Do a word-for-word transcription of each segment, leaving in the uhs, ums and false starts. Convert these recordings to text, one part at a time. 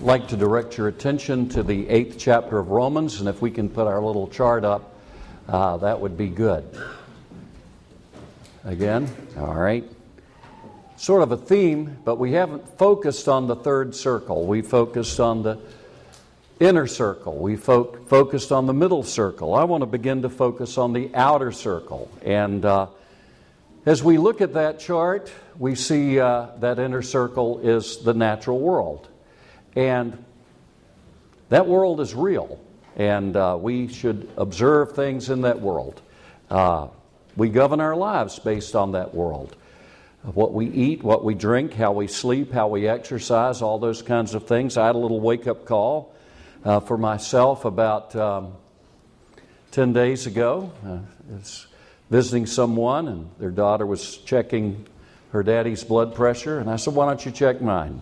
like to direct your attention to the eighth chapter of Romans, and if we can put our little chart up, uh, that would be good. Again, all right. Sort of a theme, but we haven't focused on the third circle. We focused on the inner circle. We fo- focused on the middle circle. I want to begin to focus on the outer circle. And uh, as we look at that chart, we see uh, that inner circle is the natural world. And that world is real, and uh, we should observe things in that world. Uh, we govern our lives based on that world. What we eat, what we drink, how we sleep, how we exercise, all those kinds of things. I had a little wake-up call uh, for myself about um, ten days ago. Uh, I was visiting someone, and their daughter was checking her daddy's blood pressure, and I said, "Why don't you check mine?"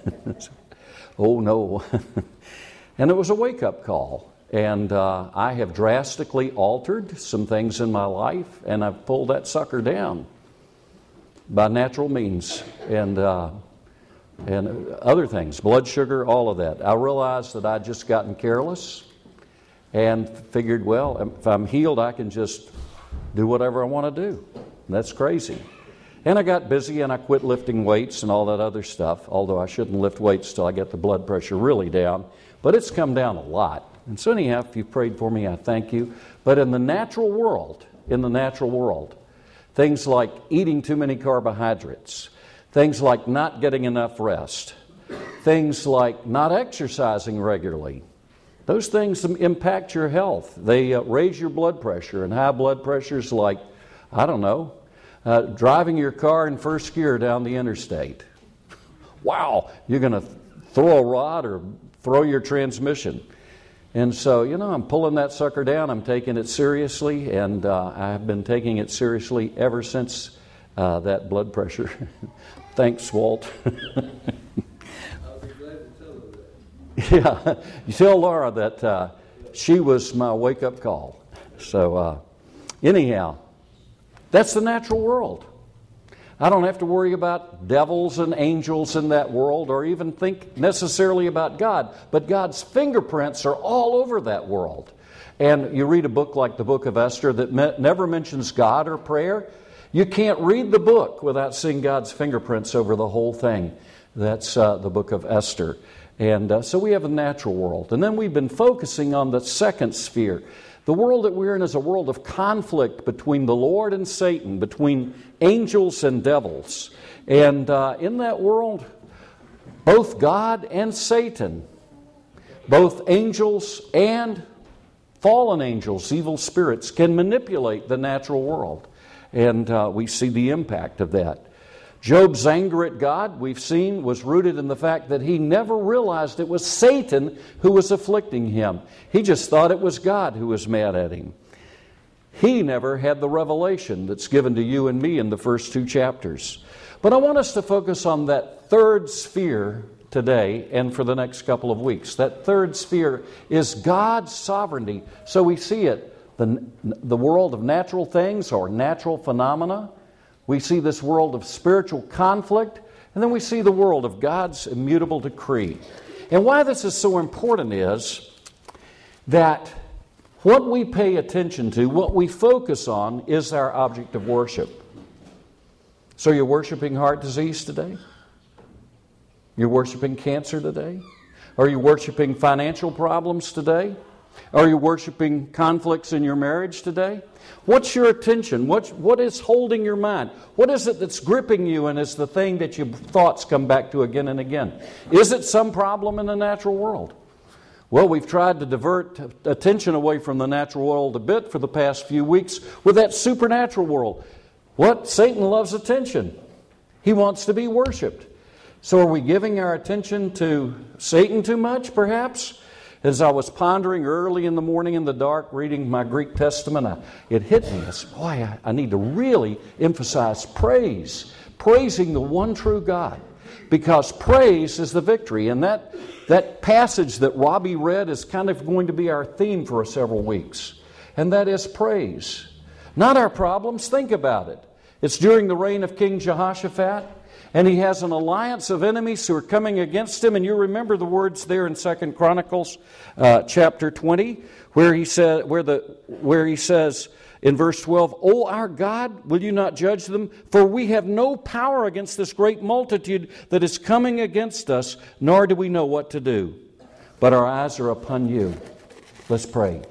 Oh, no. And it was a wake-up call. And uh, I have drastically altered some things in my life, and I've pulled that sucker down by natural means and uh, and other things, blood sugar, all of that. I realized that I'd just gotten careless and figured, well, if I'm healed, I can just do whatever I want to do. And that's crazy. And I got busy and I quit lifting weights and all that other stuff, although I shouldn't lift weights till I get the blood pressure really down. But it's come down a lot. And so anyhow, if you prayed for me, I thank you. But in the natural world, in the natural world, things like eating too many carbohydrates, things like not getting enough rest, things like not exercising regularly, those things impact your health. They uh, raise your blood pressure, and high blood pressure is like, I don't know, Uh, driving your car in first gear down the interstate. Wow, you're going to throw a rod or throw your transmission. And so, you know, I'm pulling that sucker down. I'm taking it seriously, and uh, I've been taking it seriously ever since uh, that blood pressure. Thanks, Walt. I'll be glad to tell her that. Yeah, you tell Laura that uh, she was my wake-up call. So, uh, anyhow, that's the natural world. I don't have to worry about devils and angels in that world or even think necessarily about God. But God's fingerprints are all over that world. And you read a book like the book of Esther that me- never mentions God or prayer. You can't read the book without seeing God's fingerprints over the whole thing. That's uh, the book of Esther. And uh, so we have a natural world. And then we've been focusing on the second sphere. The world that we're in is a world of conflict between the Lord and Satan, between angels and devils. And uh, in that world, both God and Satan, both angels and fallen angels, evil spirits, can manipulate the natural world. And uh, we see the impact of that. Job's anger at God, we've seen, was rooted in the fact that he never realized it was Satan who was afflicting him. He just thought it was God who was mad at him. He never had the revelation that's given to you and me in the first two chapters. But I want us to focus on that third sphere today and for the next couple of weeks. That third sphere is God's sovereignty. So we see it, the, the world of natural things or natural phenomena. We see this world of spiritual conflict, and then we see the world of God's immutable decree. And why this is so important is that what we pay attention to, what we focus on, is our object of worship. So you're worshiping heart disease today? You're worshiping cancer today? Are you worshiping financial problems today? Are you worshiping conflicts in your marriage today? What's your attention? What, what is holding your mind? What is it that's gripping you and is the thing that your thoughts come back to again and again? Is it some problem in the natural world? Well, we've tried to divert attention away from the natural world a bit for the past few weeks with that supernatural world. What? Satan loves attention. He wants to be worshipped. So are we giving our attention to Satan too much, perhaps? As I was pondering early in the morning in the dark, reading my Greek Testament, I, it hit me. I said, boy, I, I need to really emphasize praise, praising the one true God. Because praise is the victory. And that, that passage that Robbie read is kind of going to be our theme for several weeks. And that is praise. Not our problems. Think about it. It's during the reign of King Jehoshaphat. And he has an alliance of enemies who are coming against him. And you remember the words there in Second Chronicles uh, chapter twenty, where he said, where the where he says in verse twelve, "O our God, will you not judge them? For we have no power against this great multitude that is coming against us, nor do we know what to do. But our eyes are upon you." Let's pray.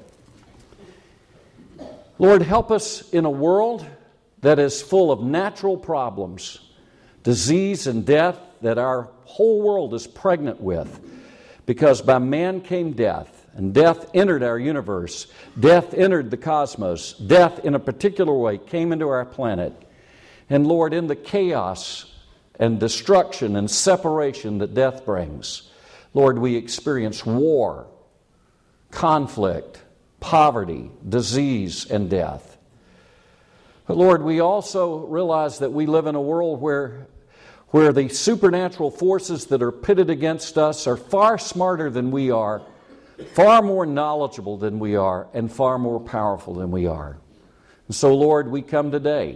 Lord, help us in a world that is full of natural problems, disease and death that our whole world is pregnant with. Because by man came death, and death entered our universe. Death entered the cosmos. Death, in a particular way, came into our planet. And Lord, in the chaos and destruction and separation that death brings, Lord, we experience war, conflict, poverty, disease, and death. But Lord, we also realize that we live in a world where, where the supernatural forces that are pitted against us are far smarter than we are, far more knowledgeable than we are, and far more powerful than we are. And so, Lord, we come today,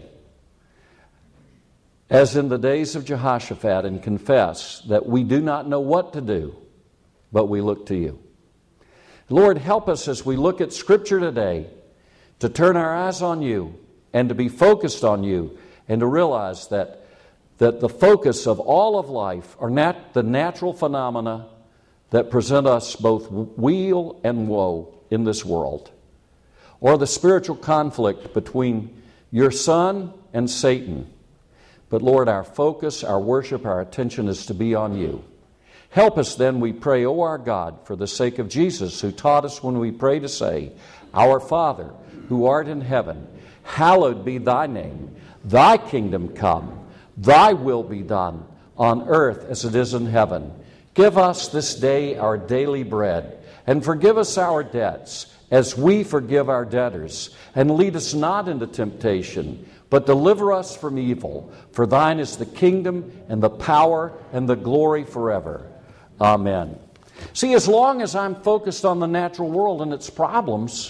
as in the days of Jehoshaphat, and confess that we do not know what to do, but we look to you. Lord, help us as we look at Scripture today to turn our eyes on you and to be focused on you and to realize that, that the focus of all of life are nat- the natural phenomena that present us both weal and woe in this world, or the spiritual conflict between your Son and Satan. But Lord, our focus, our worship, our attention is to be on you. Help us then, we pray, O our God, for the sake of Jesus, who taught us when we pray to say, "Our Father, who art in heaven, hallowed be thy name. Thy kingdom come. Thy will be done on earth as it is in heaven. Give us this day our daily bread, and forgive us our debts as we forgive our debtors. And lead us not into temptation, but deliver us from evil. For thine is the kingdom and the power and the glory forever. Amen." See, as long as I'm focused on the natural world and its problems,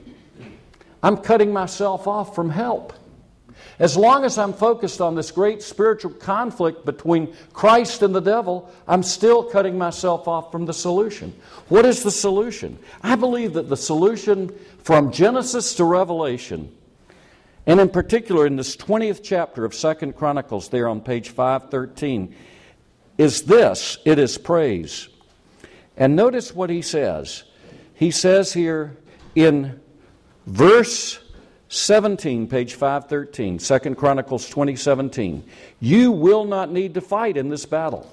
I'm cutting myself off from help. As long as I'm focused on this great spiritual conflict between Christ and the devil, I'm still cutting myself off from the solution. What is the solution? I believe that the solution from Genesis to Revelation, and in particular in this twentieth chapter of Second Chronicles there on page five thirteen, is this: it is praise. And notice what he says. He says here in verse seventeen, page five thirteen, Second Chronicles twenty seventeen, "You will not need to fight in this battle."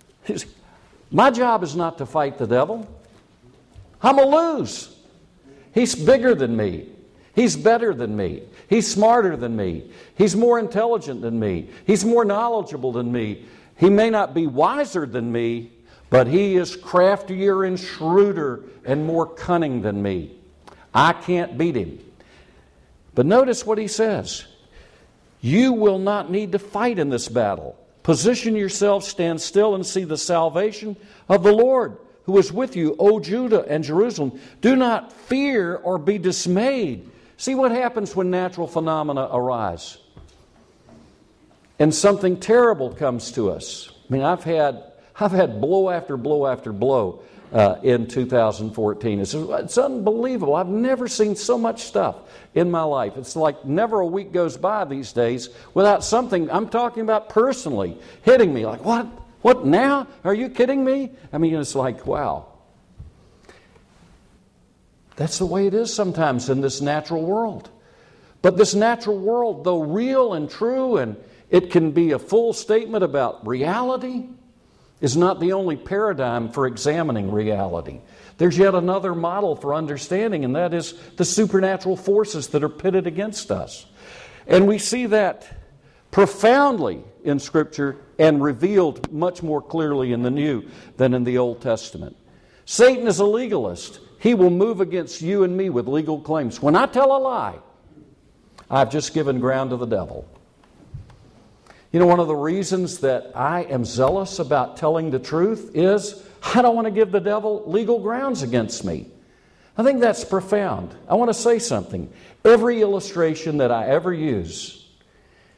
My job is not to fight the devil. I'm going to lose. He's bigger than me. He's better than me. He's smarter than me. He's more intelligent than me. He's more knowledgeable than me. He may not be wiser than me, but he is craftier and shrewder and more cunning than me. I can't beat him. But notice what he says. You will not need to fight in this battle. Position yourself, stand still, and see the salvation of the Lord, who is with you, O Judah and Jerusalem. Do not fear or be dismayed. See what happens when natural phenomena arise and something terrible comes to us. I mean, I've had I've had blow after blow after blow uh, in two thousand fourteen. It's, it's unbelievable. I've never seen so much stuff in my life. It's like never a week goes by these days without something, I'm talking about personally, hitting me. Like, what? What now? Are you kidding me? I mean, it's like, wow. That's the way it is sometimes in this natural world. But this natural world, though real and true, and it can be a full statement about reality, is not the only paradigm for examining reality. There's yet another model for understanding, and that is the supernatural forces that are pitted against us. And we see that profoundly in Scripture and revealed much more clearly in the New than in the Old Testament. Satan is a legalist. He will move against you and me with legal claims. When I tell a lie, I've just given ground to the devil. You know, one of the reasons that I am zealous about telling the truth is I don't want to give the devil legal grounds against me. I think that's profound. I want to say something. Every illustration that I ever use,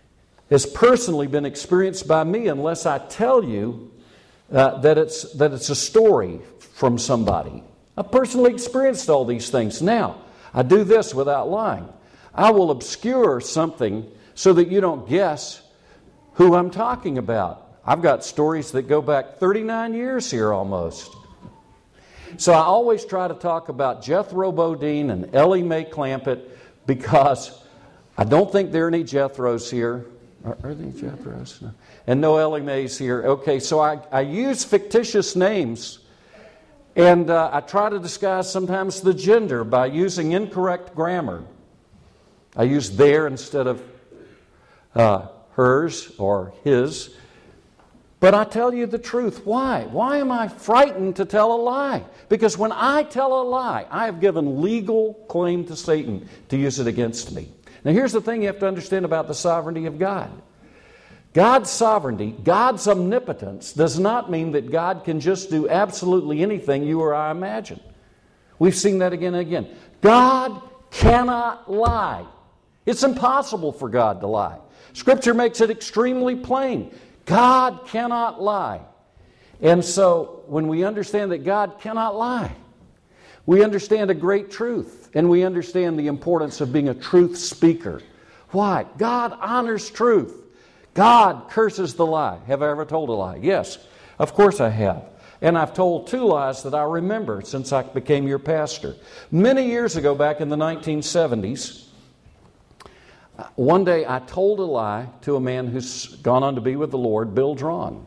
has personally been experienced by me unless I tell you uh, that it's that it's a story from somebody. I've personally experienced all these things. Now, I do this without lying. I will obscure something so that you don't guess who I'm talking about. I've got stories that go back thirty-nine years here almost. So I always try to talk about Jethro Bodine and Ellie Mae Clampett because I don't think there are any Jethros here. Are, are there any Jethros? No. And no Ellie Mae's here. Okay, so I, I use fictitious names, and uh, I try to disguise sometimes the gender by using incorrect grammar. I use their instead of uh, hers or his. But I tell you the truth. Why? Why am I frightened to tell a lie? Because when I tell a lie, I have given legal claim to Satan to use it against me. Now here's the thing you have to understand about the sovereignty of God. God's sovereignty, God's omnipotence, does not mean that God can just do absolutely anything you or I imagine. We've seen that again and again. God cannot lie. It's impossible for God to lie. Scripture makes it extremely plain. God cannot lie. And so, when we understand that God cannot lie, we understand a great truth, and we understand the importance of being a truth speaker. Why? God honors truth. God curses the lie. Have I ever told a lie? Yes, of course I have. And I've told two lies that I remember since I became your pastor. Many years ago, back in the nineteen seventies, one day I told a lie to a man who's gone on to be with the Lord, Bill Drawn.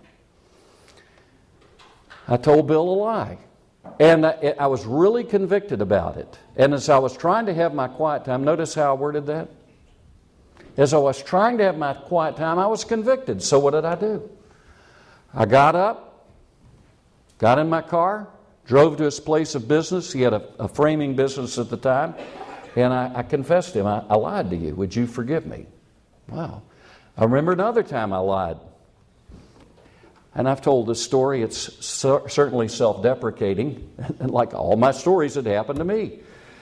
I told Bill a lie. And I, I was really convicted about it. And as I was trying to have my quiet time, notice how I worded that? As I was trying to have my quiet time, I was convicted. So what did I do? I got up, got in my car, drove to his place of business. He had a, a framing business at the time. And I, I confessed to him, I, I lied to you. Would you forgive me? Wow. I remember another time I lied. And I've told this story. It's so, certainly self-deprecating. And like all my stories, it happened to me.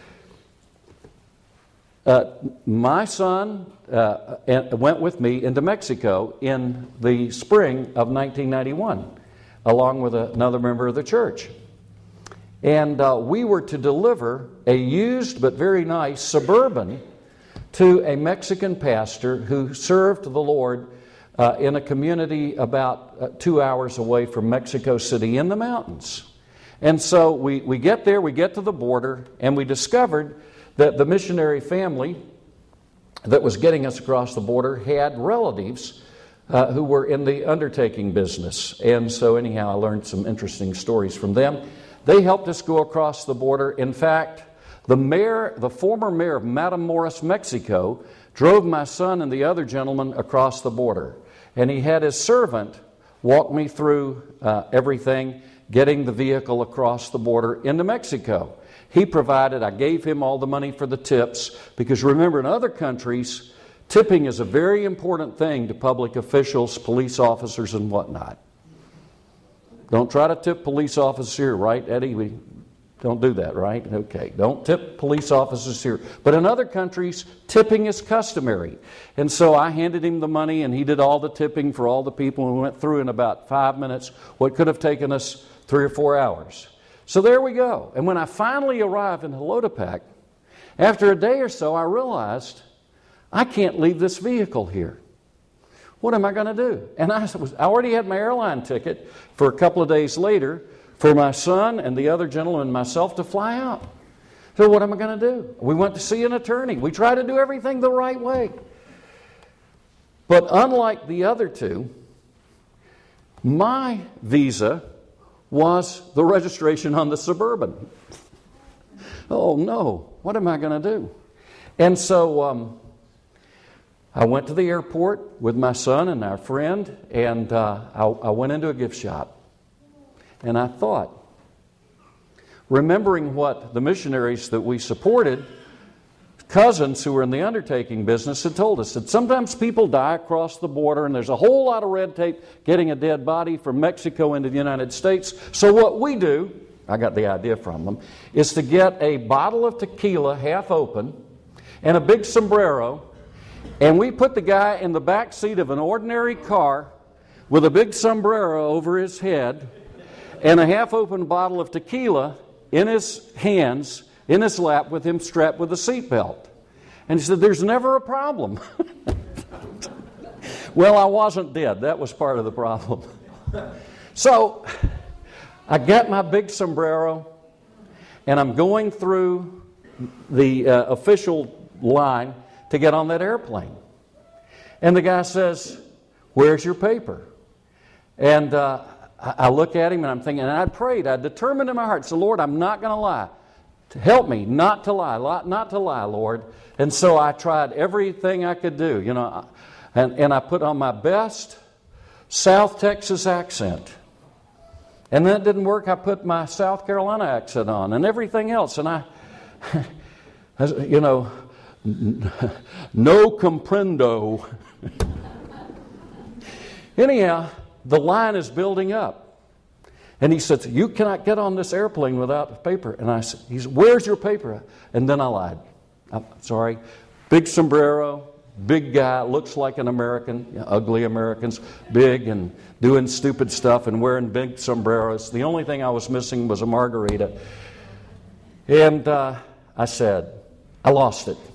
Uh, my son uh, went with me into Mexico in the spring of nineteen ninety-one, along with another member of the church. And uh, we were to deliver a used but very nice Suburban to a Mexican pastor who served the Lord uh, in a community about uh, two hours away from Mexico City in the mountains. And so we, we get there, we get to the border, and we discovered that the missionary family that was getting us across the border had relatives uh, who were in the undertaking business. And so anyhow, I learned some interesting stories from them. They helped us go across the border. In fact, the mayor, the former mayor of Matamoros, Mexico, drove my son and the other gentleman across the border. And he had his servant walk me through uh, everything, getting the vehicle across the border into Mexico. He provided, I gave him all the money for the tips, because remember, in other countries, tipping is a very important thing to public officials, police officers, and whatnot. Don't try to tip police officers here, right, Eddie? We don't do that, right? Okay. Don't tip police officers here. But in other countries, tipping is customary. And so I handed him the money, and he did all the tipping for all the people, and we went through in about five minutes what could have taken us three or four hours. So there we go. And when I finally arrived in Jolotepac, after a day or so, I realized I can't leave this vehicle here. What am I going to do? And I was, I already had my airline ticket for a couple of days later for my son and the other gentleman and myself to fly out. So what am I going to do? We went to see an attorney. We tried to do everything the right way. But unlike the other two, my visa was the registration on the Suburban. Oh no, what am I going to do? And so um, I went to the airport with my son and our friend, and uh, I, I went into a gift shop. And I thought, remembering what the missionaries that we supported, cousins who were in the undertaking business, had told us, that sometimes people die across the border and there's a whole lot of red tape getting a dead body from Mexico into the United States. So what we do, I got the idea from them, is to get a bottle of tequila half open and a big sombrero And we put the guy in the back seat of an ordinary car with a big sombrero over his head and a half-open bottle of tequila in his hands, in his lap, with him strapped with a seatbelt. And he said, there's never a problem. Well, I wasn't dead. That was part of the problem. So I got my big sombrero, and I'm going through the uh, official line to get on that airplane. And the guy says, where's your paper? And uh, I look at him and I'm thinking, and I prayed, I determined in my heart, so Lord, I'm not going to lie. Help me not to lie, not to lie, Lord. And so I tried everything I could do, you know, and, and I put on my best South Texas accent. And that didn't work. I put my South Carolina accent on and everything else. And I, you know, no comprendo. Anyhow, the line is building up. And he said, you cannot get on this airplane without paper. And I said, he said, where's your paper? And then I lied. I'm sorry. Big sombrero, big guy, looks like an American, you know, ugly Americans, big and doing stupid stuff and wearing big sombreros. The only thing I was missing was a margarita. And uh, I said, I lost it.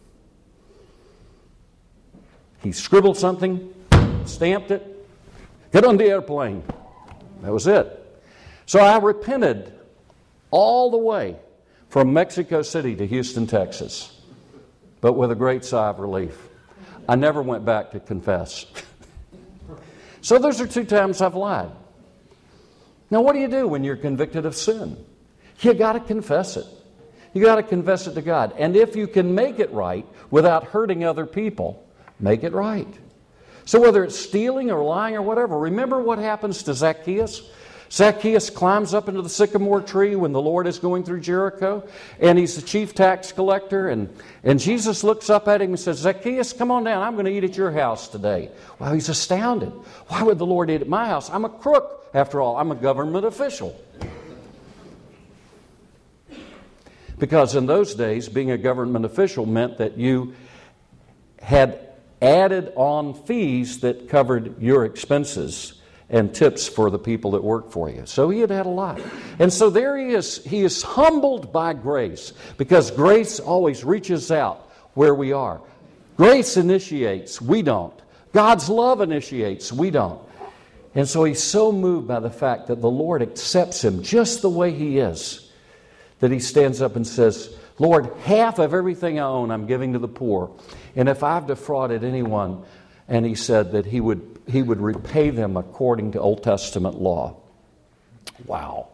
He scribbled something, stamped it, get on the airplane. That was it. So I repented all the way from Mexico City to Houston, Texas, but with a great sigh of relief. I never went back to confess. So those are two times I've lied. Now what do you do when you're convicted of sin? You got to confess it. You got to confess it to God. And if you can make it right without hurting other people, make it right. So whether it's stealing or lying or whatever, remember what happens to Zacchaeus? Zacchaeus climbs up into the sycamore tree when the Lord is going through Jericho, and he's the chief tax collector, and, and Jesus looks up at him and says, Zacchaeus, come on down, I'm going to eat at your house today. Well, he's astounded. Why would the Lord eat at my house? I'm a crook, after all. I'm a government official. Because in those days, being a government official meant that you had added on fees that covered your expenses and tips for the people that worked for you. So he had had a lot. And so there he is. He is humbled by grace, because grace always reaches out where we are. Grace initiates, we don't. God's love initiates, we don't. And so he's so moved by the fact that the Lord accepts him just the way he is, that he stands up and says, Lord, half of everything I own I'm giving to the poor. And if I've defrauded anyone, and he said that he would he would repay them according to Old Testament law. Wow.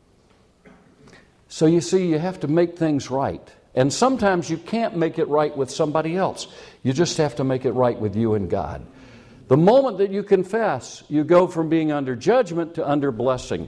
So you see, you have to make things right. And sometimes you can't make it right with somebody else. You just have to make it right with you and God. The moment that you confess, you go from being under judgment to under blessing.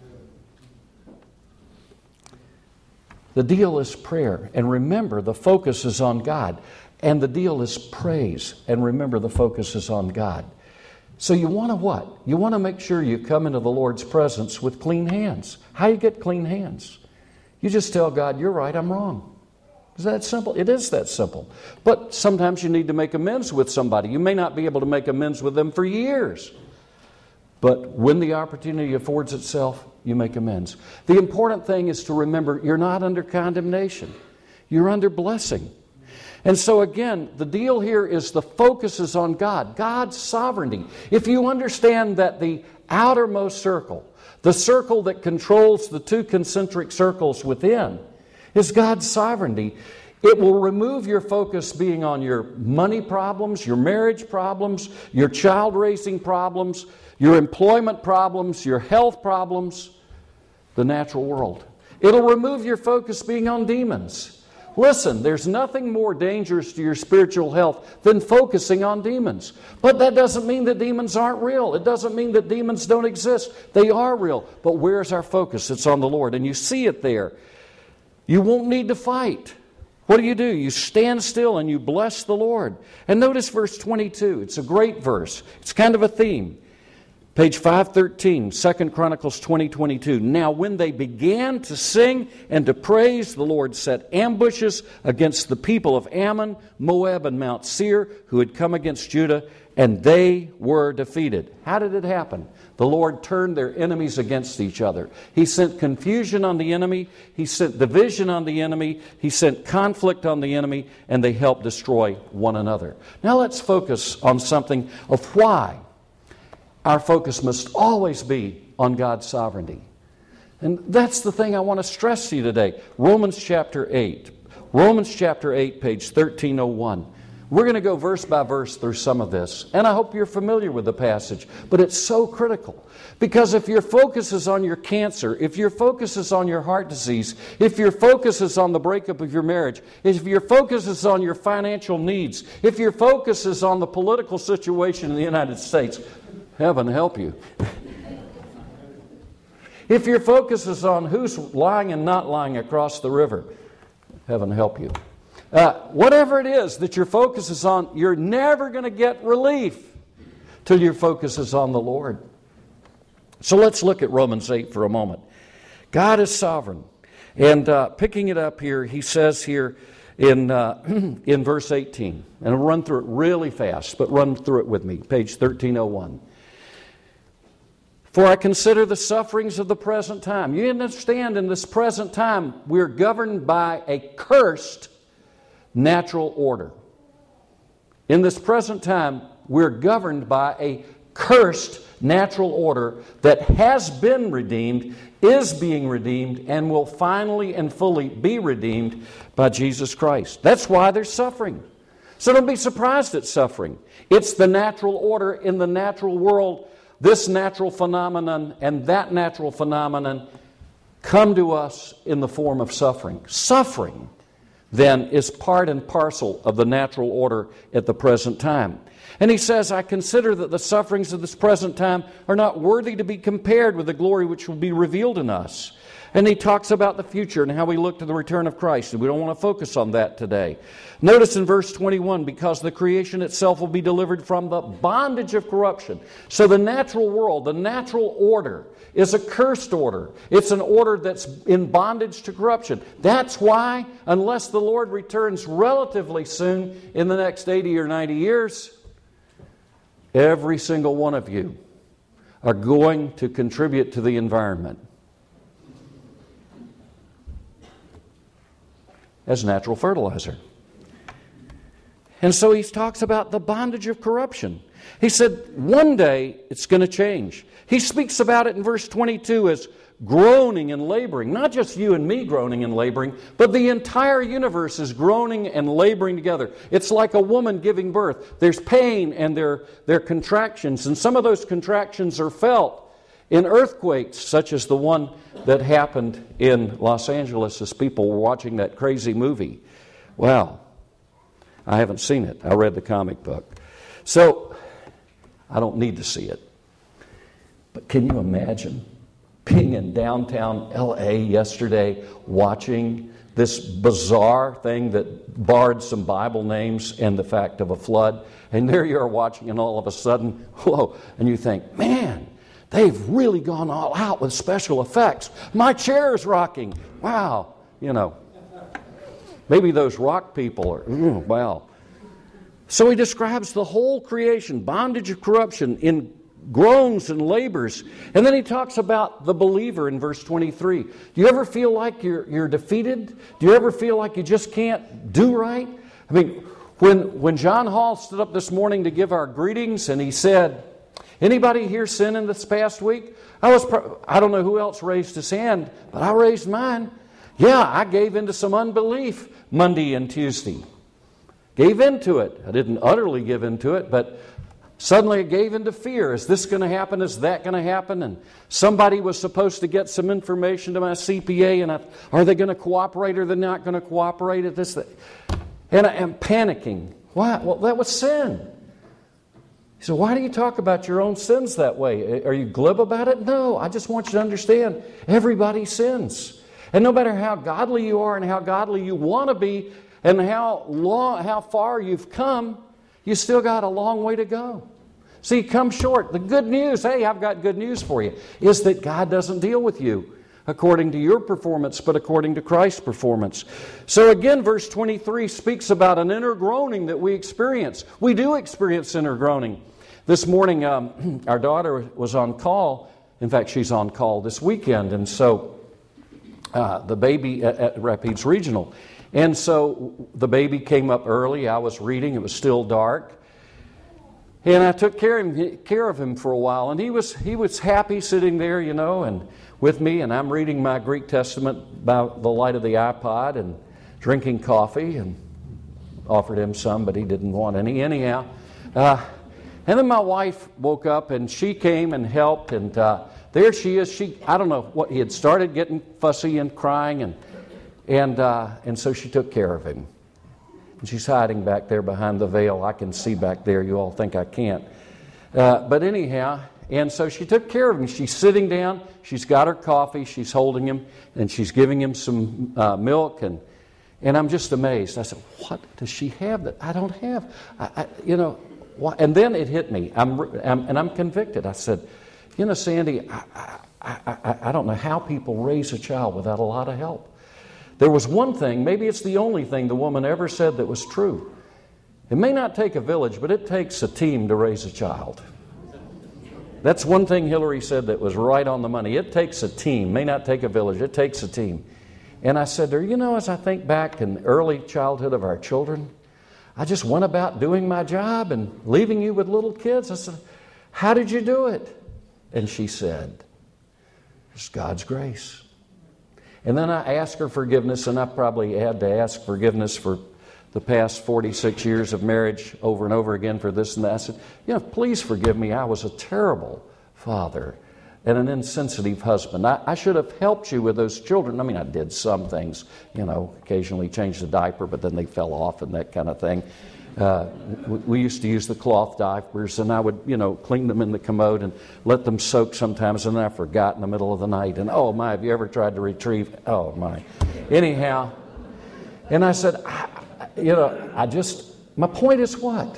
The deal is prayer. And remember, the focus is on God. And the deal is praise. And remember, the focus is on God. So you want to what? You want to make sure you come into the Lord's presence with clean hands. How do you get clean hands? You just tell God, you're right, I'm wrong. Is that simple? It is that simple. But sometimes you need to make amends with somebody. You may not be able to make amends with them for years. But when the opportunity affords itself, you make amends. The important thing is to remember you're not under condemnation. You're under blessing. And so again, the deal here is the focus is on God, God's sovereignty. If you understand that the outermost circle, the circle that controls the two concentric circles within, is God's sovereignty, it will remove your focus being on your money problems, your marriage problems, your child raising problems, your employment problems, your health problems, the natural world. It'll remove your focus being on demons. Listen, there's nothing more dangerous to your spiritual health than focusing on demons. But that doesn't mean that demons aren't real. It doesn't mean that demons don't exist. They are real. But where's our focus? It's on the Lord. And you see it there. You won't need to fight. What do you do? You stand still and you bless the Lord. And notice verse twenty-two. It's a great verse. It's kind of a theme. Page five thirteen, Second Chronicles twenty twenty-two. Now when they began to sing and to praise, the Lord set ambushes against the people of Ammon, Moab, and Mount Seir, who had come against Judah, and they were defeated. How did it happen? The Lord turned their enemies against each other. He sent confusion on the enemy. He sent division on the enemy. He sent conflict on the enemy, and they helped destroy one another. Now let's focus on something of why our focus must always be on God's sovereignty. And that's the thing I want to stress to you today. Romans chapter eight. Romans chapter eight, page thirteen oh one. We're going to go verse by verse through some of this. And I hope you're familiar with the passage. But it's so critical. Because if your focus is on your cancer, if your focus is on your heart disease, if your focus is on the breakup of your marriage, if your focus is on your financial needs, if your focus is on the political situation in the United States, heaven help you. If your focus is on who's lying and not lying across the river, heaven help you. Uh, whatever it is that your focus is on, you're never going to get relief till your focus is on the Lord. So let's look at Romans eight for a moment. God is sovereign. And uh, picking it up here, he says here in, uh, in verse eighteen, and I'll run through it really fast, but run through it with me, page thirteen oh one. For I consider the sufferings of the present time. You understand, in this present time, we're governed by a cursed natural order. In this present time, we're governed by a cursed natural order that has been redeemed, is being redeemed, and will finally and fully be redeemed by Jesus Christ. That's why there's suffering. So don't be surprised at suffering. It's the natural order in the natural world. This natural phenomenon and that natural phenomenon come to us in the form of suffering. Suffering, then, is part and parcel of the natural order at the present time. And he says, I consider that the sufferings of this present time are not worthy to be compared with the glory which will be revealed in us. And he talks about the future and how we look to the return of Christ. And we don't want to focus on that today. Notice in verse twenty-one, because the creation itself will be delivered from the bondage of corruption. So the natural world, the natural order, is a cursed order. It's an order that's in bondage to corruption. That's why, unless the Lord returns relatively soon in the next eighty or ninety years, every single one of you are going to contribute to the environment as natural fertilizer. And so he talks about the bondage of corruption. He said one day it's going to change. He speaks about it in verse twenty-two as groaning and laboring. Not just you and me groaning and laboring, but the entire universe is groaning and laboring together. It's like a woman giving birth. There's pain and there, there are contractions, and some of those contractions are felt in earthquakes, such as the one that happened in Los Angeles as people were watching that crazy movie. Wow. I haven't seen it. I read the comic book. So, I don't need to see it. But can you imagine being in downtown L A yesterday watching this bizarre thing that barred some Bible names and the fact of a flood? And there you are watching, and all of a sudden, whoa, and you think, man, they've really gone all out with special effects. My chair is rocking. Wow. You know, maybe those rock people are, mm, wow. So he describes the whole creation, bondage of corruption, in groans and labors. And then he talks about the believer in verse twenty-three. Do you ever feel like you're, you're defeated? Do you ever feel like you just can't do right? I mean, when, when John Hall stood up this morning to give our greetings and he said, anybody here sinning this past week? I was, I don't know who else raised his hand, but I raised mine. Yeah, I gave into some unbelief Monday and Tuesday. Gave into it. I didn't utterly give into it, but suddenly I gave into fear. Is this going to happen? Is that going to happen? And somebody was supposed to get some information to my C P A, and I, are they going to cooperate or they're not going to cooperate at this? And I am panicking. Why? Well, that was sin. He said, why do you talk about your own sins that way? Are you glib about it? No, I just want you to understand everybody sins. And no matter how godly you are and how godly you want to be and how long, how far you've come, you still got a long way to go. See, come short. The good news, hey, I've got good news for you, is that God doesn't deal with you according to your performance, but according to Christ's performance. So again, verse twenty-three speaks about an inner groaning that we experience. We do experience inner groaning. This morning, um, our daughter was on call. In fact, she's on call this weekend, and so uh, the baby at, at Rapides Regional. And so the baby came up early. I was reading. It was still dark. And I took care of him, care of him for a while. And he was he was happy sitting there, you know, and with me. And I'm reading my Greek Testament by the light of the iPod and drinking coffee, and offered him some, but he didn't want any. Anyhow, uh, and then my wife woke up, and she came and helped. And uh, there she is. She I don't know what, he had started getting fussy and crying. And, and, uh, and so she took care of him. She's hiding back there behind the veil. I can see back there. You all think I can't. Uh, but anyhow, and so she took care of him. She's sitting down. She's got her coffee. She's holding him, and she's giving him some uh, milk. And and I'm just amazed. I said, "What does she have that I don't have?" I, I, you know, why? And then it hit me. I'm, I'm and I'm convicted. I said, "You know, Sandy, I, I, I, I don't know how people raise a child without a lot of help." There was one thing, maybe it's the only thing the woman ever said that was true. It may not take a village, but it takes a team to raise a child. That's one thing Hillary said that was right on the money. It takes a team. May not take a village. It takes a team. And I said to her, you know, as I think back in the early childhood of our children, I just went about doing my job and leaving you with little kids. I said, how did you do it? And she said, it's God's grace. And then I asked her forgiveness, and I probably had to ask forgiveness for the past forty-six years of marriage over and over again for this and that. I said, you know, please forgive me. I was a terrible father and an insensitive husband. I, I should have helped you with those children. I mean, I did some things, you know, occasionally change the diaper, but then they fell off and that kind of thing. Uh, we, we used to use the cloth diapers, and I would, you know, clean them in the commode and let them soak sometimes, and then I forgot in the middle of the night. And oh my, have you ever tried to retrieve? Oh my. Anyhow, and I said, I, you know, I just, my point is what?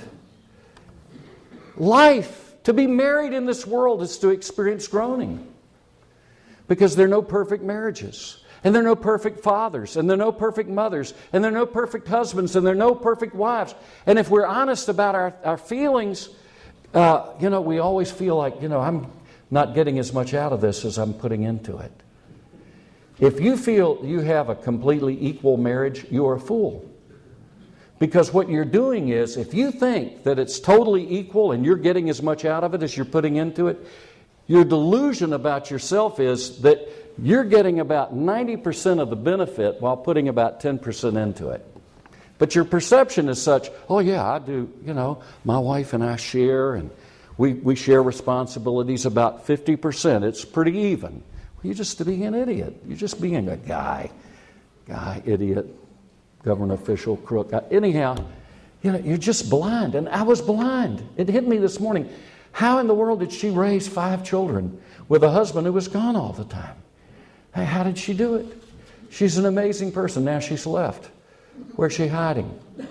Life, to be married in this world is to experience groaning. Because there are no perfect marriages. And there are no perfect fathers, and there are no perfect mothers, and there are no perfect husbands, and there are no perfect wives. And if we're honest about our, our feelings, uh, you know, we always feel like, you know, I'm not getting as much out of this as I'm putting into it. If you feel you have a completely equal marriage, you're a fool. Because what you're doing is, if you think that it's totally equal and you're getting as much out of it as you're putting into it, your delusion about yourself is that you're getting about ninety percent of the benefit while putting about ten percent into it. But your perception is such, oh yeah, I do, you know, my wife and I share, and we, we share responsibilities about fifty percent. It's pretty even. You're just being an idiot. You're just being a guy. Guy, idiot, government official, crook. Anyhow, you know, you're just blind. And I was blind. It hit me this morning. How in the world did she raise five children with a husband who was gone all the time? Hey, how did she do it? She's an amazing person. Now she's left. Where's she hiding?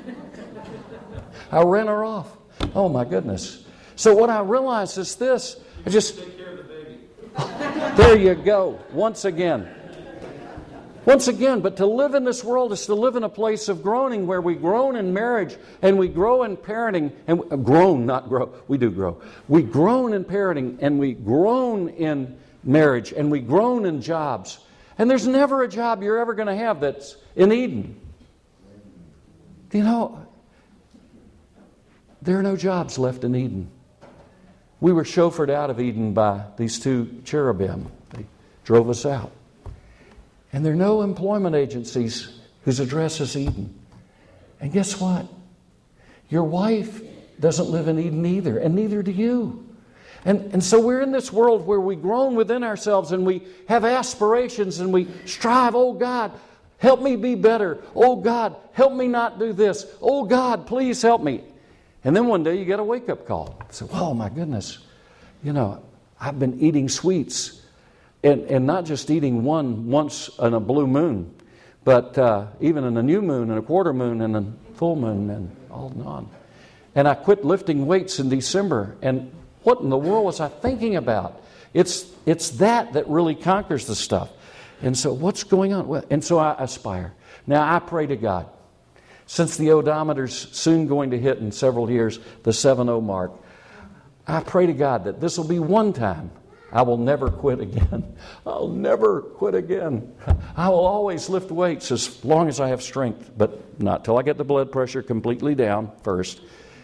I ran her off. Oh my goodness. So what I realized is this. I just Take care of the baby. There you go. Once again. Once again, but to live in this world is to live in a place of groaning, where we groan in marriage and we grow in parenting, and uh, groan, not grow. We do grow. We groan in parenting, and we groan in marriage, and we groan in jobs. And there's never a job you're ever going to have that's in Eden. You know, there are no jobs left in Eden. We were chauffeured out of Eden by these two cherubim. They drove us out. And there are no employment agencies whose address is Eden. And guess what? Your wife doesn't live in Eden either, and neither do you. And, and so we're in this world where we groan within ourselves, and we have aspirations, and we strive, oh God, help me be better. Oh God, help me not do this. Oh God, please help me. And then one day you get a wake-up call. So, oh my goodness, you know, I've been eating sweets. And, and not just eating one once in a blue moon, but uh, even in a new moon and a quarter moon and a full moon and all and on. And I quit lifting weights in December, and What in the world was I thinking about? It's, it's that that really conquers the stuff. And so what's going on? Well, and so I aspire. Now I pray to God. Since the odometer's soon going to hit in several years, the seven oh mark, I pray to God that this will be one time I will never quit again. I'll never quit again. I will always lift weights as long as I have strength, but not till I get the blood pressure completely down first.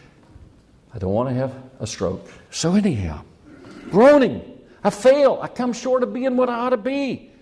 I don't want to have a stroke. So anyhow, groaning. I fail. I come short of being what I ought to be.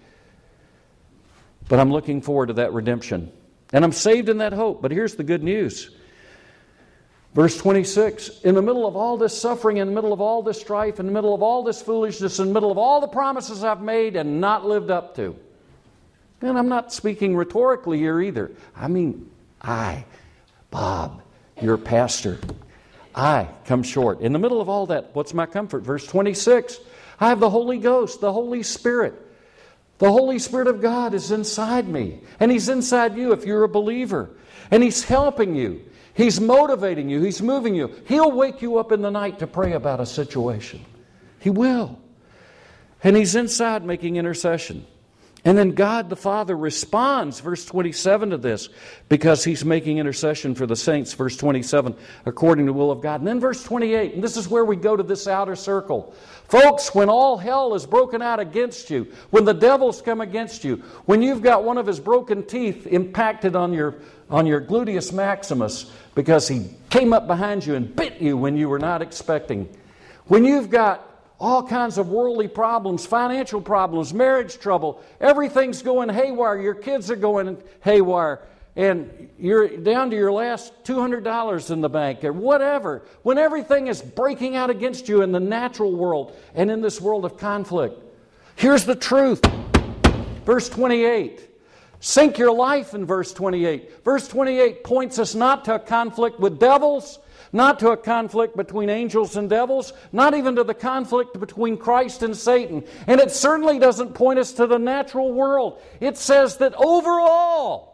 But I'm looking forward to that redemption. And I'm saved in that hope. But here's the good news. Verse twenty-six, in the middle of all this suffering, in the middle of all this strife, in the middle of all this foolishness, in the middle of all the promises I've made and not lived up to. And I'm not speaking rhetorically here either. I mean, I, Bob, your pastor, I come short. In the middle of all that, what's my comfort? Verse twenty-six, I have the Holy Ghost, the Holy Spirit. The Holy Spirit of God is inside me. And He's inside you if you're a believer. And He's helping you. He's motivating you. He's moving you. He'll wake you up in the night to pray about a situation. He will. And He's inside making intercession. And then God the Father responds, verse twenty-seven, to this, because He's making intercession for the saints, verse twenty-seven, according to the will of God. And then verse twenty-eight, and this is where we go to this outer circle. Folks, when all hell is broken out against you, when the devil's come against you, when you've got one of his broken teeth impacted on your, on your gluteus maximus because he came up behind you and bit you when you were not expecting, when you've got all kinds of worldly problems, financial problems, marriage trouble, everything's going haywire, your kids are going haywire, and you're down to your last two hundred dollars in the bank or whatever, when everything is breaking out against you in the natural world and in this world of conflict, here's the truth. Verse twenty-eight. Sink your life in verse twenty-eight. Verse twenty-eight points us not to a conflict with devils, not to a conflict between angels and devils, not even to the conflict between Christ and Satan. And it certainly doesn't point us to the natural world. It says that overall,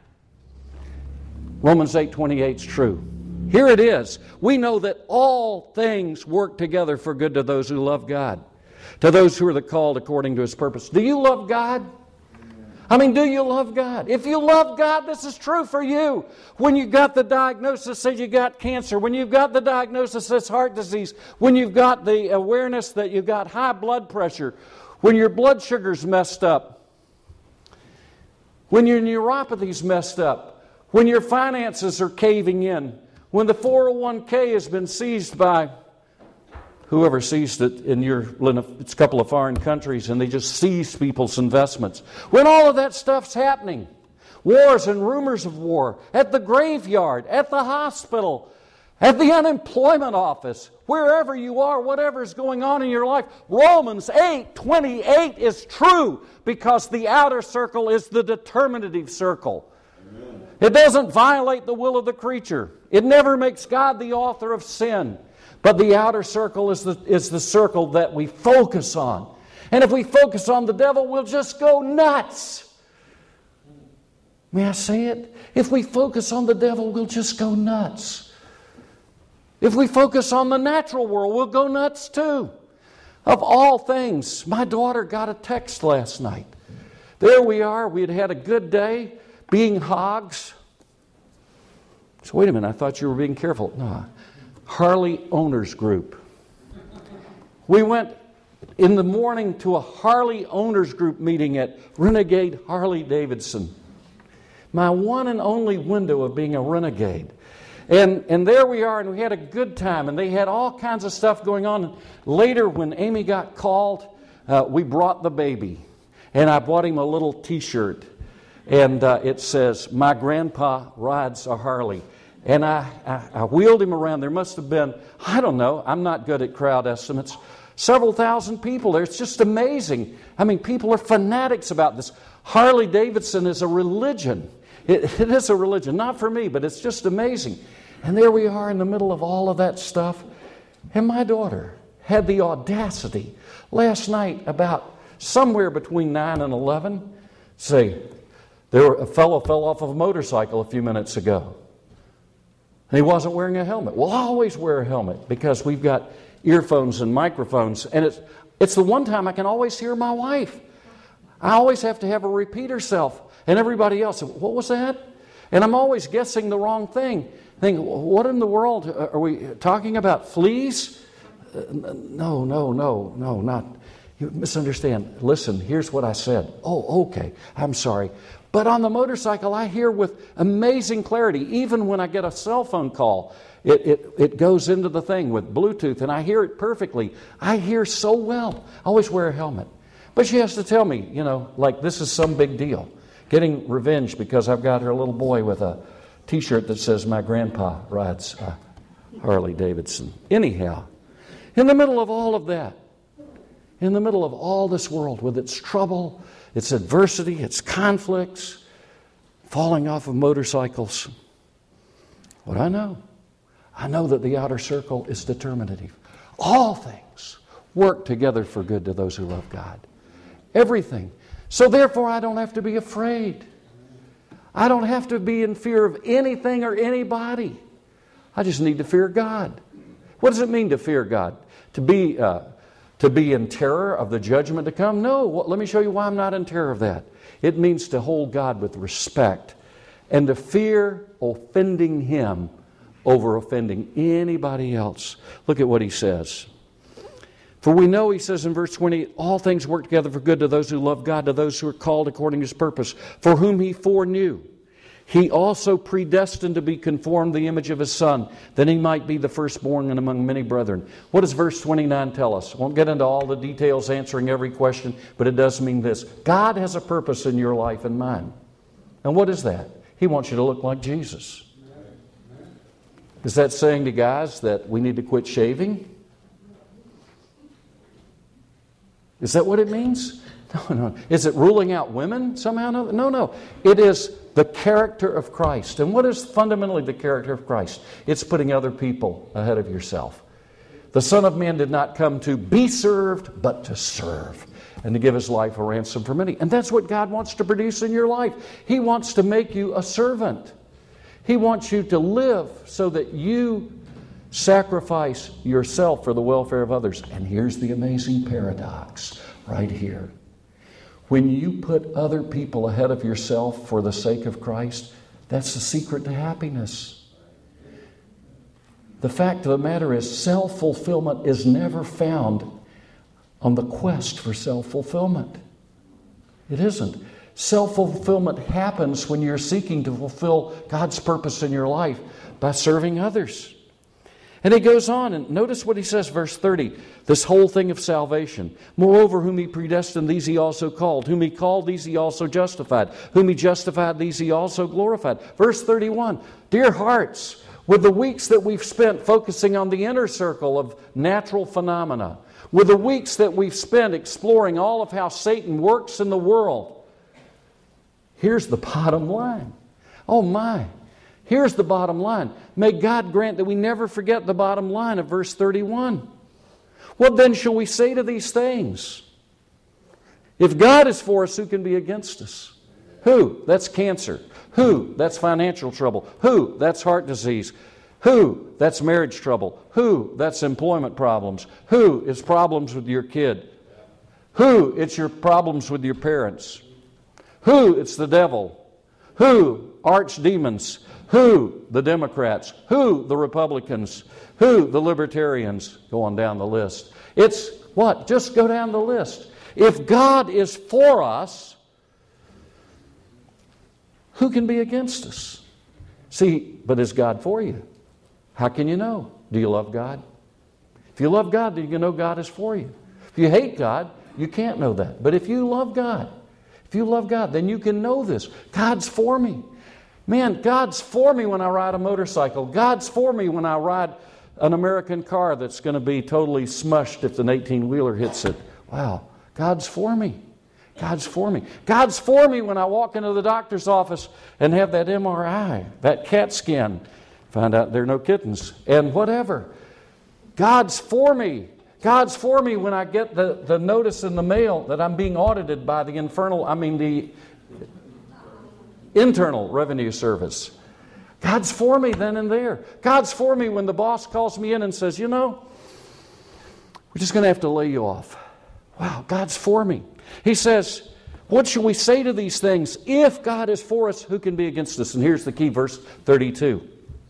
Romans eight twenty-eight is true. Here it is. We know that all things work together for good to those who love God, to those who are the called according to His purpose. Do you love God? I mean, do you love God? If you love God, this is true for you. When you got the diagnosis that you got cancer, when you've got the diagnosis that's heart disease, when you've got the awareness that you've got high blood pressure, when your blood sugar's messed up, when your neuropathy's messed up, when your finances are caving in, when the four oh one k has been seized by whoever seized it in your, it's a couple of foreign countries, and they just seize people's investments. When all of that stuff's happening, wars and rumors of war, at the graveyard, at the hospital, at the unemployment office, wherever you are, whatever's going on in your life, Romans eight twenty-eight is true because the outer circle is the determinative circle. Amen. It doesn't violate the will of the creature. It never makes God the author of sin. But the outer circle is the, is the circle that we focus on. And if we focus on the devil, we'll just go nuts. May I say it? If we focus on the devil, we'll just go nuts. If we focus on the natural world, we'll go nuts too. Of all things, my daughter got a text last night. There we are. We had had a good day being hogs. So wait a minute, I thought you were being careful. No. Harley Owners Group. We went in the morning to a Harley Owners Group meeting at Renegade Harley Davidson. My one and only window of being a renegade. And, and there we are, and we had a good time, and they had all kinds of stuff going on. Later, when Amy got called, uh, we brought the baby, and I bought him a little T-shirt, and uh, it says, "My grandpa rides a Harley." And I, I, I wheeled him around. There must have been, I don't know, I'm not good at crowd estimates, several thousand people there. It's just amazing. I mean, people are fanatics about this. Harley Davidson is a religion. It, it is a religion. Not for me, but it's just amazing. And there we are in the middle of all of that stuff. And my daughter had the audacity last night about somewhere between nine and eleven say, there a fellow fell off of a motorcycle a few minutes ago. And he wasn't wearing a helmet. We'll always wear a helmet because we've got earphones and microphones, and it's it's the one time I can always hear my wife. I always have to have her repeat herself, and everybody else, what was that? And I'm always guessing the wrong thing. Think, what in the world are we talking about? Fleas? Uh, no, no, no, no, not. You misunderstand. Listen, here's what I said. Oh, okay, I'm sorry. But on the motorcycle, I hear with amazing clarity. Even when I get a cell phone call, it, it, it goes into the thing with Bluetooth, and I hear it perfectly. I hear so well. I always wear a helmet. But she has to tell me, you know, like this is some big deal. Getting revenge because I've got her little boy with a T-shirt that says, my grandpa rides uh, Harley Davidson. Anyhow, in the middle of all of that, in the middle of all this world with its trouble, its adversity, its conflicts, falling off of motorcycles, what I know, I know that the outer circle is determinative. All things work together for good to those who love God. Everything. So therefore, I don't have to be afraid. I don't have to be in fear of anything or anybody. I just need to fear God. What does it mean to fear God? To be uh, to be in terror of the judgment to come? No. Well, let me show you why I'm not in terror of that. It means to hold God with respect and to fear offending Him over offending anybody else. Look at what he says. For we know, he says in verse twenty, all things work together for good to those who love God, to those who are called according to His purpose, for whom He foreknew. He also predestined to be conformed to the image of His Son, that He might be the firstborn and among many brethren. What does verse twenty-nine tell us? I won't get into all the details answering every question, but it does mean this. God has a purpose in your life and mine. And what is that? He wants you to look like Jesus. Is that saying to guys that we need to quit shaving? Is that what it means? No, no. Is it ruling out women somehow? No, no, no. It is the character of Christ. And what is fundamentally the character of Christ? It's putting other people ahead of yourself. The Son of Man did not come to be served, but to serve, and to give His life a ransom for many. And that's what God wants to produce in your life. He wants to make you a servant. He wants you to live so that you sacrifice yourself for the welfare of others. And here's the amazing paradox right here. When you put other people ahead of yourself for the sake of Christ, that's the secret to happiness. The fact of the matter is, self-fulfillment is never found on the quest for self-fulfillment. It isn't. Self-fulfillment happens when you're seeking to fulfill God's purpose in your life by serving others. And he goes on, and notice what he says, verse thirty, this whole thing of salvation. Moreover, whom He predestined, these He also called. Whom He called, these He also justified. Whom He justified, these He also glorified. Verse thirty-one, dear hearts, with the weeks that we've spent focusing on the inner circle of natural phenomena, with the weeks that we've spent exploring all of how Satan works in the world, here's the bottom line. Oh my. Here's the bottom line. May God grant that we never forget the bottom line of verse thirty-one. What then shall we say to these things? If God is for us, who can be against us? Who? That's cancer. Who? That's financial trouble. Who? That's heart disease. Who? That's marriage trouble. Who? That's employment problems. Who? It's problems with your kid. Who? It's your problems with your parents. Who? It's the devil. Who? Archdemons. Who? The Democrats. Who? The Republicans. Who? The Libertarians. Go on down the list. It's what? Just go down the list. If God is for us, who can be against us? See, but is God for you? How can you know? Do you love God? If you love God, then you know God is for you. If you hate God, you can't know that. But if you love God, if you love God, then you can know this. God's for me. Man, God's for me when I ride a motorcycle. God's for me when I ride an American car that's going to be totally smushed if an eighteen-wheeler hits it. Wow, God's for me. God's for me. God's for me when I walk into the doctor's office and have that M R I, that CAT scan, find out there are no kittens, and whatever. God's for me. God's for me when I get the, the notice in the mail that I'm being audited by the infernal, I mean the Internal Revenue Service. God's for me then and there. God's for me when the boss calls me in and says, you know, We're just going to have to lay you off. Wow, God's for me. He says, what shall we say to these things? If God is for us, who can be against us? And here's the key, verse thirty-two.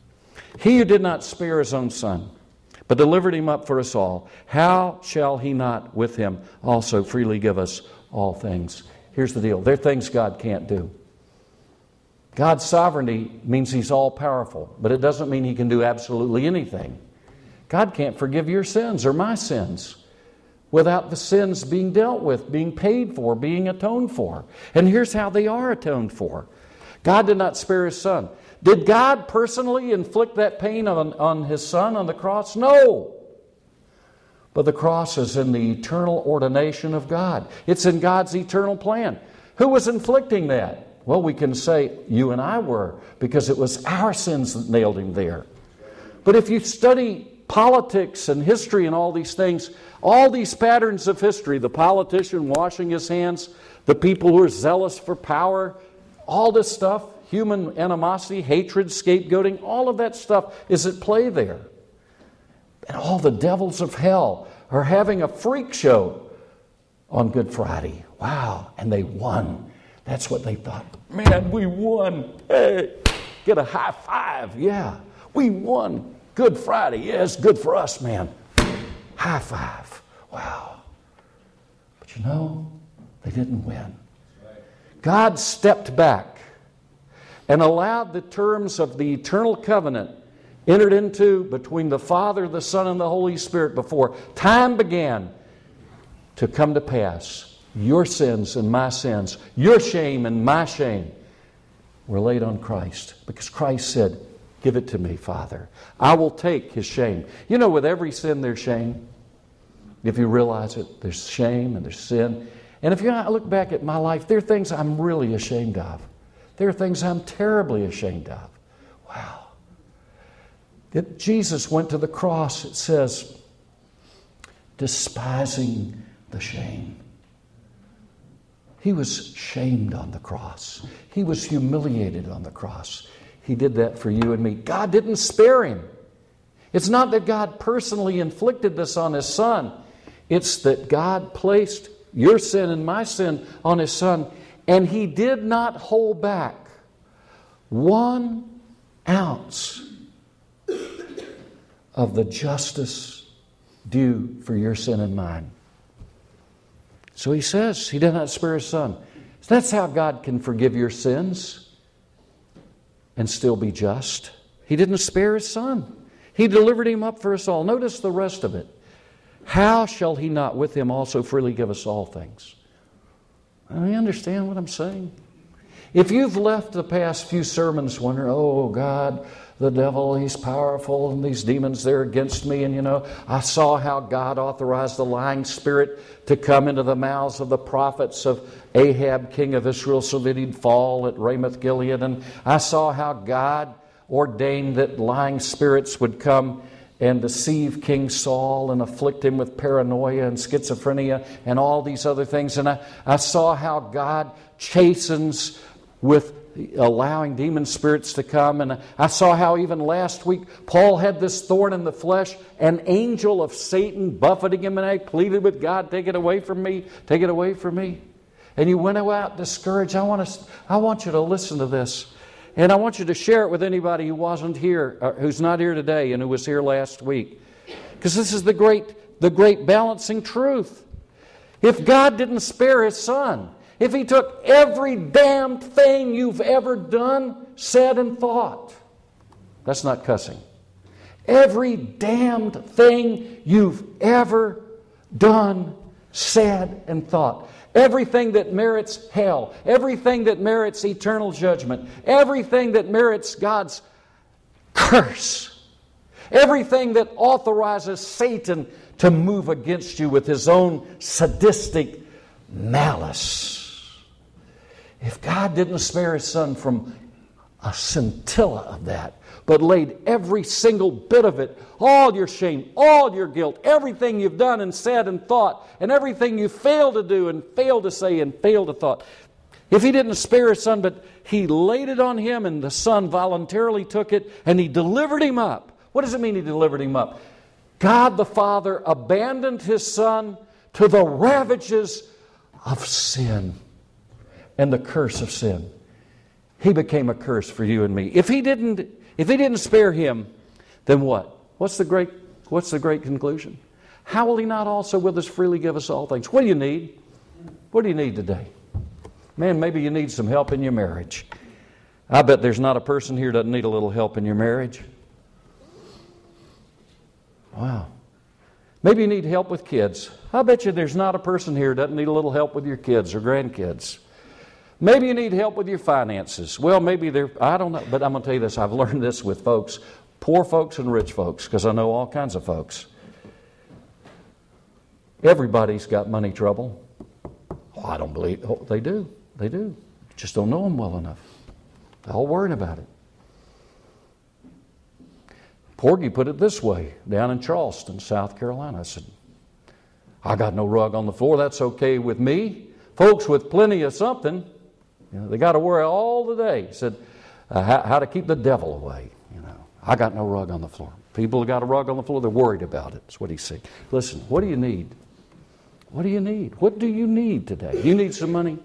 He who did not spare his own son, but delivered him up for us all, how shall he not with him also freely give us all things? Here's the deal. There are things God can't do. God's sovereignty means He's all-powerful, but it doesn't mean He can do absolutely anything. God can't forgive your sins or my sins without the sins being dealt with, being paid for, being atoned for. And here's how they are atoned for. God did not spare His Son. Did God personally inflict that pain on, on His Son on the cross? No. But the cross is in the eternal ordination of God. It's in God's eternal plan. Who was inflicting that? Well, we can say you and I were, because it was our sins that nailed Him there. But if you study politics and history and all these things, all these patterns of history, the politician washing his hands, the people who are zealous for power, all this stuff, human animosity, hatred, scapegoating, all of that stuff is at play there. And all the devils of hell are having a freak show on Good Friday. Wow, and they won. That's what they thought. Man, we won. Hey, get a high five. Yeah, we won. Good Friday. Yeah, it's good for us, man. High five. Wow. But you know, they didn't win. God stepped back and allowed the terms of the eternal covenant entered into between the Father, the Son, and the Holy Spirit before time began to come to pass. Your sins and my sins, your shame and my shame were laid on Christ. Because Christ said, give it to me, Father. I will take His shame. You know, with every sin there's shame. If you realize it, there's shame and there's sin. And if you I look back at my life, there are things I'm really ashamed of. There are things I'm terribly ashamed of. Wow. That Jesus went to the cross, it says, despising the shame. He was shamed on the cross. He was humiliated on the cross. He did that for you and me. God didn't spare Him. It's not that God personally inflicted this on His Son. It's that God placed your sin and my sin on His Son, and He did not hold back one ounce of the justice due for your sin and mine. So He says He did not spare His Son. That's how God can forgive your sins and still be just. He didn't spare His Son. He delivered Him up for us all. Notice the rest of it. How shall He not with Him also freely give us all things? Do you understand what I'm saying? If you've left the past few sermons wondering, oh God, the devil, he's powerful, and these demons, they're against me. And you know, I saw how God authorized the lying spirit to come into the mouths of the prophets of Ahab, king of Israel, so that he'd fall at Ramoth Gilead. And I saw how God ordained that lying spirits would come and deceive King Saul and afflict him with paranoia and schizophrenia and all these other things. And I, I saw how God chastens with allowing demon spirits to come. And I saw how even last week Paul had this thorn in the flesh, an angel of Satan buffeting him, and I pleaded with God, take it away from me, take it away from me. And you went out discouraged. I want to, I want you to listen to this. And I want you to share it with anybody who wasn't here, or who's not here today and who was here last week. Because this is the great, the great balancing truth. If God didn't spare His Son, if He took every damned thing you've ever done, said, and thought, that's not cussing. Every damned thing you've ever done, said, and thought. Everything that merits hell, everything that merits eternal judgment, everything that merits God's curse, everything that authorizes Satan to move against you with his own sadistic malice. If God didn't spare His Son from a scintilla of that, but laid every single bit of it, all your shame, all your guilt, everything you've done and said and thought, and everything you failed to do and failed to say and failed to thought. If He didn't spare His Son, but He laid it on Him, and the Son voluntarily took it, and He delivered Him up. What does it mean He delivered Him up? God the Father abandoned His Son to the ravages of sin and the curse of sin. He became a curse for you and me. If He didn't, if He didn't spare Him, then what? What's the great, what's the great conclusion? How will He not also with us freely give us all things? What do you need? What do you need today? Man, maybe you need some help in your marriage. I bet there's not a person here that doesn't need a little help in your marriage. Wow. Maybe you need help with kids. I bet you there's not a person here that doesn't need a little help with your kids or grandkids. Maybe you need help with your finances. Well, maybe there, I don't know, but I'm going to tell you this. I've learned this with folks, poor folks and rich folks, because I know all kinds of folks. Everybody's got money trouble. Oh, I don't believe, oh, they do. They do. Just don't know them well enough. They're all worried about it. Porgy put it this way, down in Charleston, South Carolina. I said, I got no rug on the floor. That's okay with me. Folks with plenty of something, you know, they got to worry all the day. He said, uh, how, how to keep the devil away. You know, I got no rug on the floor. People who got a rug on the floor, they're worried about it. That's what he said. Listen, what do you need? What do you need? What do you need today? You need some money?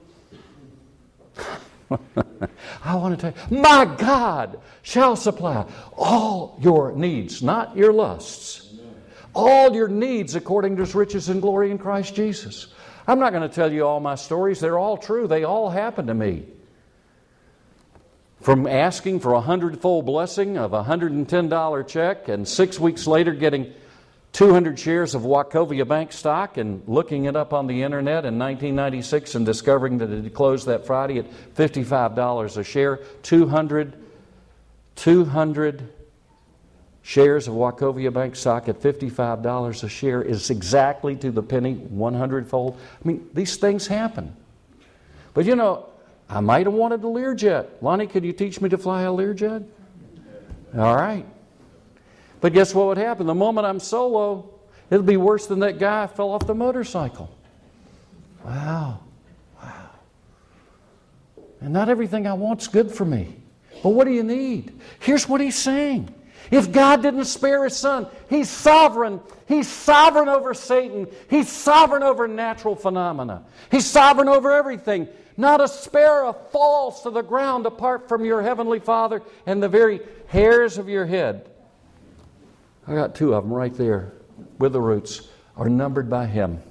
I want to tell you, my God shall supply all your needs, not your lusts. All your needs according to His riches and glory in Christ Jesus. I'm not going to tell you all my stories. They're all true. They all happened to me. From asking for a hundredfold blessing of a one hundred ten dollars check and six weeks later getting two hundred shares of Wachovia Bank stock and looking it up on the internet in nineteen ninety-six and discovering that it had closed that Friday at fifty-five dollars a share. two hundred, two hundred shares of Wachovia Bank stock at fifty-five dollars a share is exactly to the penny, one hundred-fold. I mean, these things happen. But you know, I might have wanted a Learjet. Lonnie, could you teach me to fly a Learjet? All right. But guess what would happen? The moment I'm solo, it'll be worse than that guy who fell off the motorcycle. Wow. Wow. And not everything I want's good for me. But what do you need? Here's what he's saying. If God didn't spare His Son, He's sovereign. He's sovereign over Satan. He's sovereign over natural phenomena. He's sovereign over everything. Not a sparrow falls to the ground apart from your Heavenly Father, and the very hairs of your head, I got two of them right there with the roots, are numbered by Him.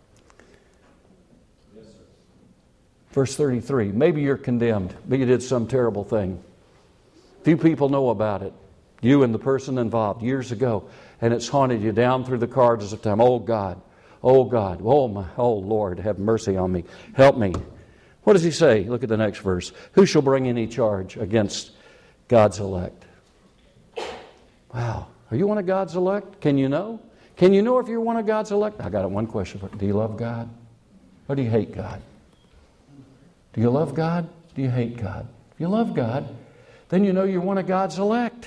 Yes, sir. Verse thirty-three, maybe you're condemned. Maybe you did some terrible thing. Few people know about it. You and the person involved years ago, and it's haunted you down through the corridors of time. Oh God, oh God, oh my, oh Lord, have mercy on me. Help me. What does he say? Look at the next verse. Who shall bring any charge against God's elect? Wow. Are you one of God's elect? Can you know? Can you know if you're one of God's elect? I got one question for you. Do you love God? Or do you hate God? Do you love God? Do you hate God? If you love God, then you know you're one of God's elect.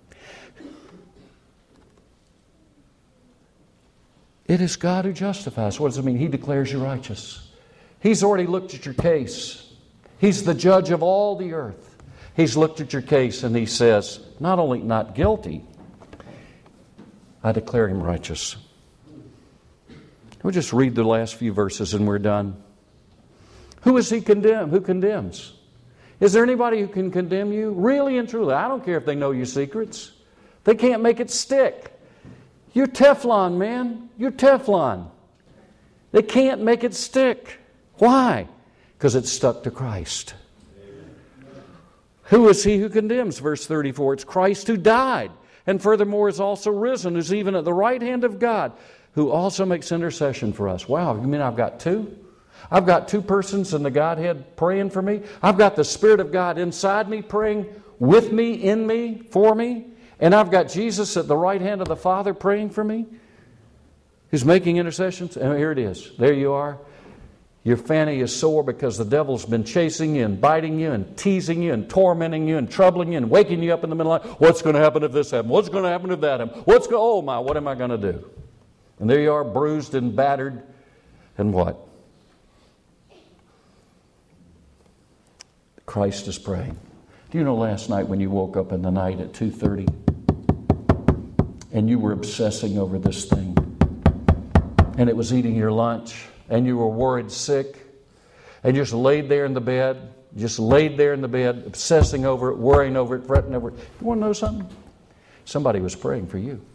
It is God who justifies. What does it mean? He declares you righteous. He's already looked at your case. He's the judge of all the earth. He's looked at your case and He says, not only not guilty, I declare him righteous. We'll just read the last few verses and we're done. Who is He condemned? Who condemns? Is there anybody who can condemn you? Really and truly. I don't care if they know your secrets. They can't make it stick. You're Teflon, man. You're Teflon. They can't make it stick. Why? Because it's stuck to Christ. Who is He who condemns? Verse thirty-four. It's Christ who died, and furthermore is also risen, who's even at the right hand of God, who also makes intercession for us. Wow, you mean I've got two? I've got two persons in the Godhead praying for me. I've got the Spirit of God inside me praying with me, in me, for me. And I've got Jesus at the right hand of the Father praying for me, who's making intercessions. And here it is. There you are. Your fanny is sore because the devil's been chasing you and biting you and teasing you and tormenting you and troubling you and waking you up in the middle of the night. What's going to happen if this happens? What's going to happen if that happens? What's going? Oh my, what am I going to do? And there you are, bruised and battered. And what? Christ is praying. Do you know last night when you woke up in the night at two thirty? and you were obsessing over this thing, and it was eating your lunch, and you were worried sick, and you just laid there in the bed, just laid there in the bed, obsessing over it, worrying over it, fretting over it. You want to know something? Somebody was praying for you.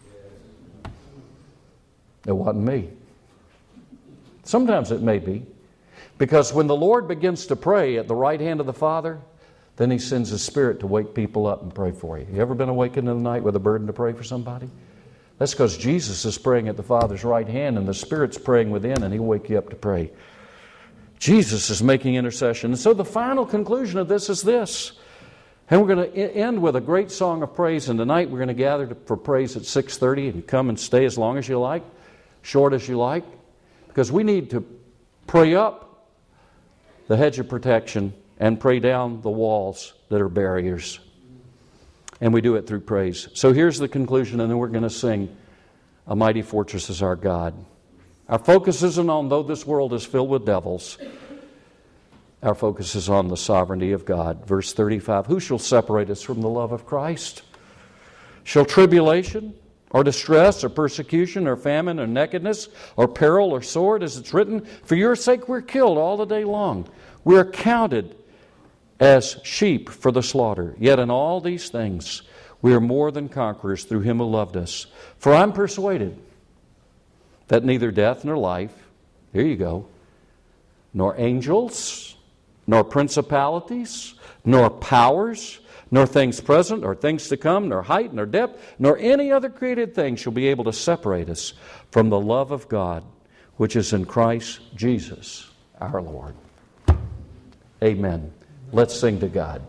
It wasn't me. Sometimes it may be. Because when the Lord begins to pray at the right hand of the Father, then He sends His Spirit to wake people up and pray for you. You ever been awakened in the night with a burden to pray for somebody? That's because Jesus is praying at the Father's right hand and the Spirit's praying within, and He'll wake you up to pray. Jesus is making intercession. And so the final conclusion of this is this. And we're going to end with a great song of praise. And tonight we're going to gather for praise at six thirty, and come and stay as long as you like, short as you like, because we need to pray up the hedge of protection and pray down the walls that are barriers. And we do it through praise. So here's the conclusion, and then we're going to sing A Mighty Fortress is Our God. Our focus isn't on, though this world is filled with devils, our focus is on the sovereignty of God. Verse thirty-five, who shall separate us from the love of Christ? Shall tribulation, or distress, or persecution, or famine, or nakedness, or peril, or sword, as it's written, for your sake we're killed all the day long. We're counted as sheep for the slaughter. Yet in all these things we are more than conquerors through Him who loved us. For I'm persuaded that neither death nor life, here you go, nor angels, nor principalities, nor powers, nor things present, or things to come, nor height, nor depth, nor any other created thing shall be able to separate us from the love of God, which is in Christ Jesus our Lord. Amen. Let's sing to God.